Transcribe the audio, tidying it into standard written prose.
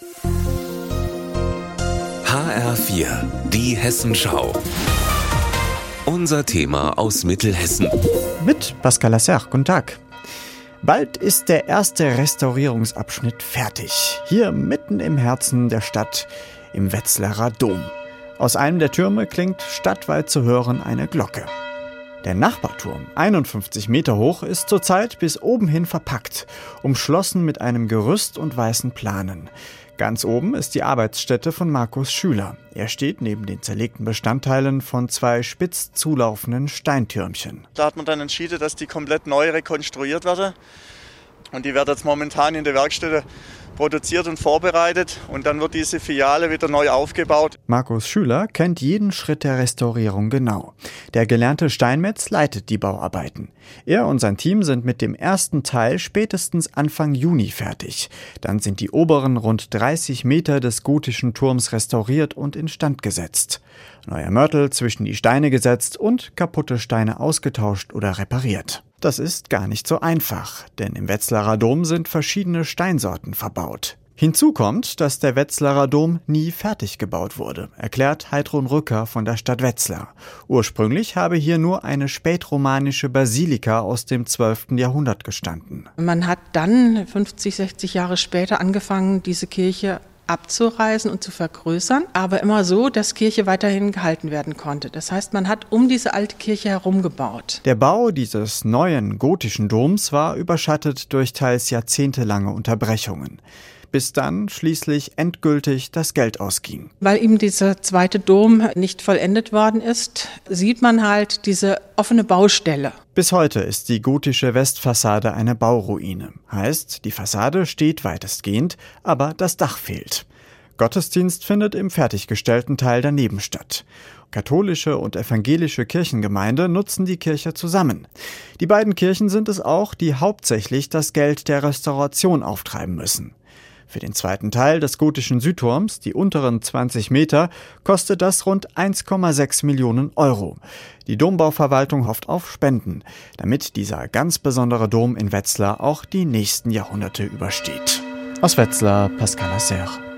HR4, die Hessenschau. Unser Thema aus Mittelhessen. Mit Pascal Lasser, guten Tag. Bald ist der erste Restaurierungsabschnitt fertig. Hier mitten im Herzen der Stadt, im Wetzlarer Dom. Aus einem der Türme klingt stadtweit zu hören eine Glocke. Der Nachbarturm, 51 Meter hoch, ist zurzeit bis oben hin verpackt, umschlossen mit einem Gerüst und weißen Planen. Ganz oben ist die Arbeitsstätte von Markus Schüler. Er steht neben den zerlegten Bestandteilen von 2 spitz zulaufenden Steintürmchen. Da hat man dann entschieden, dass die komplett neu rekonstruiert werden. Und die werden jetzt momentan in der Werkstätte produziert und vorbereitet. Und dann wird diese Filiale wieder neu aufgebaut. Markus Schüler kennt jeden Schritt der Restaurierung genau. Der gelernte Steinmetz leitet die Bauarbeiten. Er und sein Team sind mit dem ersten Teil spätestens Anfang Juni fertig. Dann sind die oberen rund 30 Meter des gotischen Turms restauriert und instand gesetzt. Neuer Mörtel zwischen die Steine gesetzt und kaputte Steine ausgetauscht oder repariert. Das ist gar nicht so einfach, denn im Wetzlarer Dom sind verschiedene Steinsorten verbaut. Hinzu kommt, dass der Wetzlarer Dom nie fertig gebaut wurde, erklärt Heidrun Rücker von der Stadt Wetzlar. Ursprünglich habe hier nur eine spätromanische Basilika aus dem 12. Jahrhundert gestanden. Man hat dann 50, 60 Jahre später angefangen, diese Kirche abzureißen und zu vergrößern, aber immer so, dass Kirche weiterhin gehalten werden konnte. Das heißt, man hat um diese alte Kirche herum gebaut. Der Bau dieses neuen gotischen Doms war überschattet durch teils jahrzehntelange Unterbrechungen, bis dann schließlich endgültig das Geld ausging. Weil eben dieser zweite Dom nicht vollendet worden ist, sieht man halt diese offene Baustelle. Bis heute ist die gotische Westfassade eine Bauruine. Heißt, die Fassade steht weitestgehend, aber das Dach fehlt. Gottesdienst findet im fertiggestellten Teil daneben statt. Katholische und evangelische Kirchengemeinde nutzen die Kirche zusammen. Die beiden Kirchen sind es auch, die hauptsächlich das Geld der Restauration auftreiben müssen. Für den zweiten Teil des gotischen Südturms, die unteren 20 Meter, kostet das rund 1,6 Millionen Euro. Die Dombauverwaltung hofft auf Spenden, damit dieser ganz besondere Dom in Wetzlar auch die nächsten Jahrhunderte übersteht. Aus Wetzlar, Pascal Lasser.